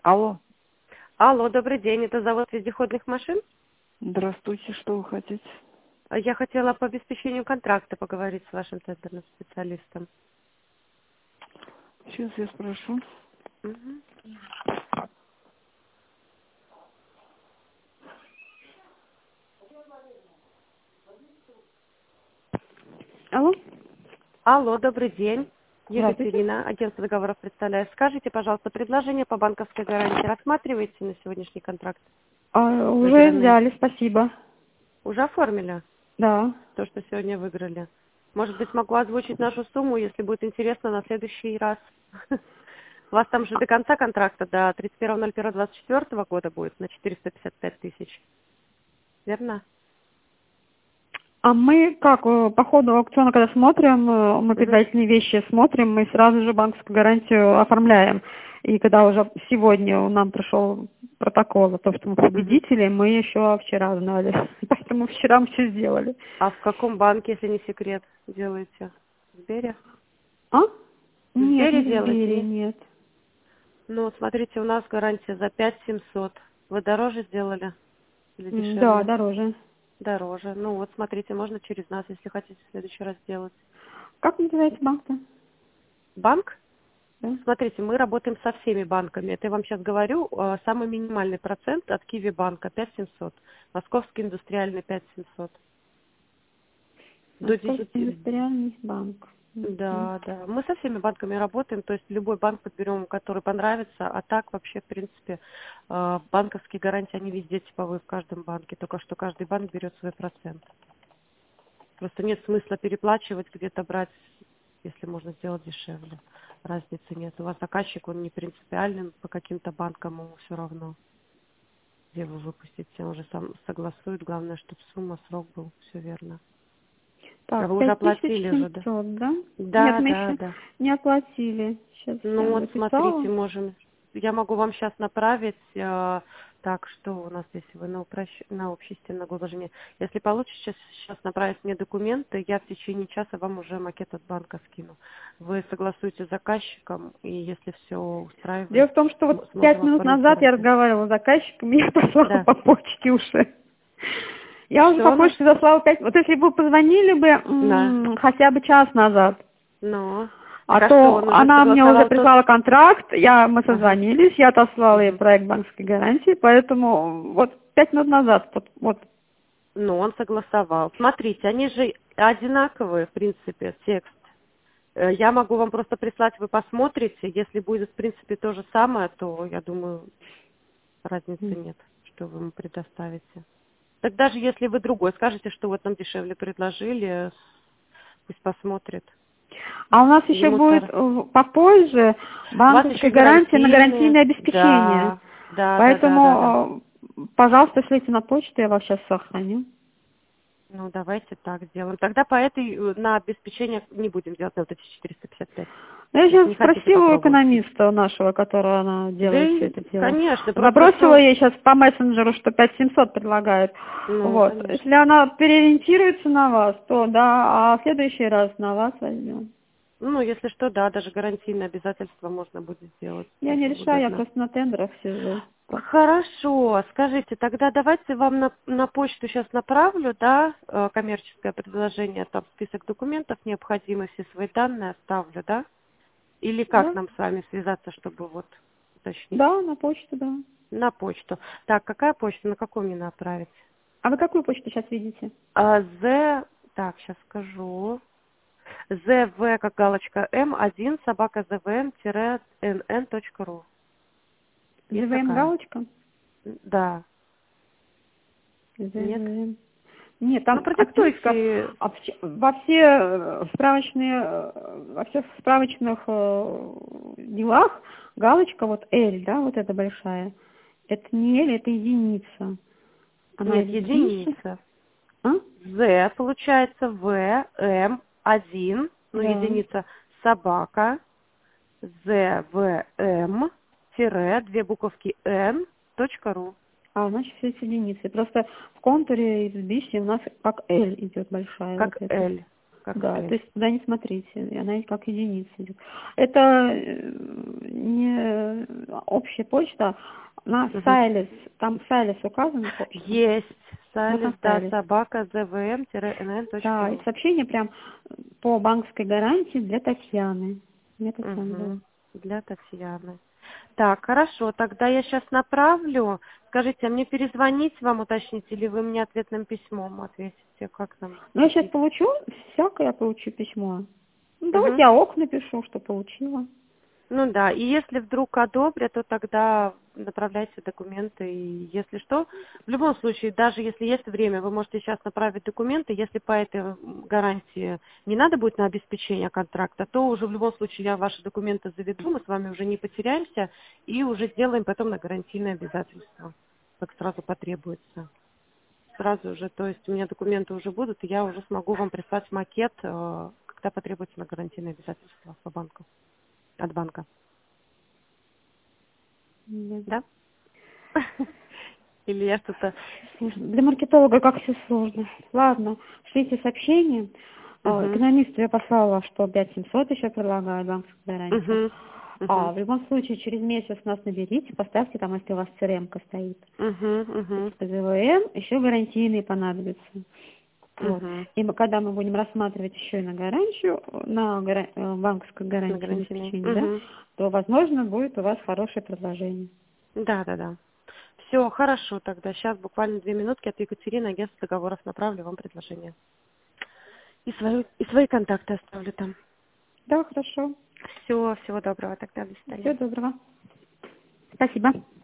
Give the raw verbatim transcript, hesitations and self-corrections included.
Алло. Алло, добрый день. Это завод вездеходных машин? Здравствуйте, что вы хотите? Я хотела по обеспечению контракта поговорить с вашим тендерным специалистом. Сейчас я спрошу. Мгм. Алло. Алло, добрый день. Здравствуйте. Екатерина, агентство договоров представляю. Скажите, пожалуйста, предложение по банковской гарантии рассматриваете на сегодняшний контракт? А, уже Выигранный. взяли, спасибо. Уже оформили Да. то, что сегодня выиграли? Может быть, могу озвучить нашу сумму, если будет интересно, на следующий раз. У вас там же до конца контракта, до тридцать первого ноль первого двадцать четвёртого года будет на четыреста пятьдесят пять тысяч. Верно? А мы как, э, по ходу аукциона, когда смотрим, э, мы Мгм. предварительные вещи смотрим, мы сразу же банковскую гарантию оформляем. И когда уже сегодня нам пришел протокол о том, что мы Мгм. победители, мы еще вчера знали. Поэтому вчера мы все сделали. А в каком банке, если не секрет, делаете? В Сбере? А? В Нет, Сбере не в делаете, Сбере, нет? нет. Ну, смотрите, у нас гарантия за пять семьсот. Вы дороже сделали или М, Да, дешевле? дороже. Дороже. Ну вот, смотрите, можно через нас, если хотите в следующий раз сделать. Как называется банк-то? Банк? Да? Смотрите, мы работаем со всеми банками. Это я вам сейчас говорю, э, самый минимальный процент от Киви банка пять семьсот. Московский индустриальный пять семьсот. До Московский десяти. индустриальный банк. Мгм. Да, да. Мы со всеми банками работаем, то есть любой банк подберем, который понравится, а так вообще, в принципе, э, банковские гарантии, они везде типовые в каждом банке, только что каждый банк берет свой процент. Просто нет смысла переплачивать, где-то брать, если можно сделать дешевле. Разницы нет. У вас заказчик, он не принципиальный, по каким-то банкам ему все равно, где вы выпустите, он уже сам согласует, главное, чтобы сумма, срок был, все верно. А Так, вы уже пять тысяч оплатили же, да? семьсот, да? Нет, Да, мы да, еще да. не оплатили. Сейчас Ну я вот, смотрите, записала. можем. Я могу вам сейчас направить. э, так, что у нас здесь вы на, упрощ- на общественное налогообложение. Если получится сейчас, сейчас направить мне документы, я в течение часа вам уже макет от банка скину. Вы согласуете с заказчиком, и если все устраивает, Дело в том, что см- вот пять сможем минут оформить назад я гарантию. разговаривала с заказчиком, и я послала Да. по почте уже. Я уже по Что у нас? почте заслала пять. Вот если бы вы позвонили бы Да. м, хотя бы час назад, Ну. а Так а что, то он уже она мне уже согласовал тот? прислала контракт, я, мы Ага. созвонились, я отослала ей Мгм. проект банковской гарантии, поэтому вот пять минут назад, вот, вот. Ну, он согласовал. Смотрите, они же одинаковые, в принципе, текст. Э, Я могу вам просто прислать, вы посмотрите. Если будет, в принципе, то же самое, то, я думаю, разницы нет, что вы ему предоставите. Так даже если вы другой скажете, что вот нам дешевле предложили, пусть посмотрит. А у нас еще Ему будет старо. э, попозже У вас еще банковская и гарантия на гарантийные. гарантийное обеспечение. Да, да, да, да, да, да. Поэтому, э, пожалуйста, шлите на почту, я вас сейчас сохраню. Ну, давайте так сделаем. Тогда по этой э, на обеспечение не будем делать на вот эти четыреста пятьдесят пять. Я Если сейчас не хотите, спросила у попробуем. экономиста нашего, которого она Да делает все и, это дело. конечно, просто Забросила все, ей сейчас по мессенджеру, что пять семьсот предлагает. ну, Вот. конечно. Если она переориентируется на вас, то да, а в следующий раз на вас возьмем. Ну, если что, да, даже гарантийное обязательство можно будет сделать, Я не тоже решаю, я выгодно. просто на тендерах сижу. Так. Хорошо, скажите, тогда давайте вам на, на почту сейчас направлю, да, э, коммерческое предложение, там список документов необходимых, все свои данные оставлю, да? Или как Да? нам с вами связаться, чтобы вот уточнить? Да, на почту, да. На почту. Так, какая почта, на какую мне направить? А вы какую почту сейчас видите? А, З, так, сейчас скажу. зв, как галочка, м один, собака звн-нн точка ру. Есть зэ вэ эм такая? галочка? Да. Нет? зэ вэ эм. Нет, Ну, там отписка продиктуйте. а вс- во все э, справочные, э, во всех справочных э, делах галочка вот L, да, вот эта большая. Это не L, это единица. Она Нет, выше. единица. А? З, получается, В, М, один, ну, Да. единица, собака, З, В, М, тире, две буковки Н, точка ру. А, значит, все с единицей. Просто в контуре из Биши у нас как L идет большая вот Как эта. Л, как Да, то Л. есть туда не смотрите, и она как единица идет. Это э, не общая почта на Мгм. Сайлис, там Сайлис указано? Есть. Сайлис, На да, Сайлис. собака, звм-эн точка Да, и ру. сообщение прям по банковской гарантии для Татьяны. Меня Татьяна Угу. зовут. Для Татьяны. Так, хорошо, тогда я сейчас направлю. Скажите, а мне перезвонить вам, уточнить, или вы мне ответным письмом ответите? Как нам Ну, я сейчас поступить? получу, всякое я получу письмо. Ну, давайте Угу. я ок напишу, что получила. Ну да, и если вдруг одобрят, то тогда направляйте документы. И если что, в любом случае, даже если есть время, вы можете сейчас направить документы. Если по этой гарантии не надо будет на обеспечение контракта, то уже в любом случае я ваши документы заведу, мы с вами уже не потеряемся и уже сделаем потом на гарантийное обязательство, как сразу потребуется. Сразу же, то есть у меня документы уже будут, и я уже смогу вам прислать макет, э, когда потребуется на гарантийное обязательство по банку, от банка. Да. Да? Или я что-то... Сложно. Для маркетолога как все сложно. Ладно, шлите сообщение. А, Угу. Экономисту я послала, что пять семьсот еще предлагаю банковскую гарантию. Угу. А Угу. в любом случае, через месяц нас наберите, поставьте там, если у вас ЦРМ-ка стоит. Угу. Угу. Типа ЗВМ, еще гарантийные понадобятся. Вот. Угу. И мы, когда мы будем рассматривать еще и на гарантию, на гара- э, банковскую На гарантию гарантийные. обеспечения, да, Угу. то, возможно, будет у вас хорошее предложение. Да, да, да. Все, хорошо тогда. Сейчас буквально две минутки от Екатерины, агентства договоров, направлю вам предложение. И, свою, и свои контакты оставлю там. Да, хорошо. Все, всего доброго тогда. До свидания. Всего доброго. Спасибо.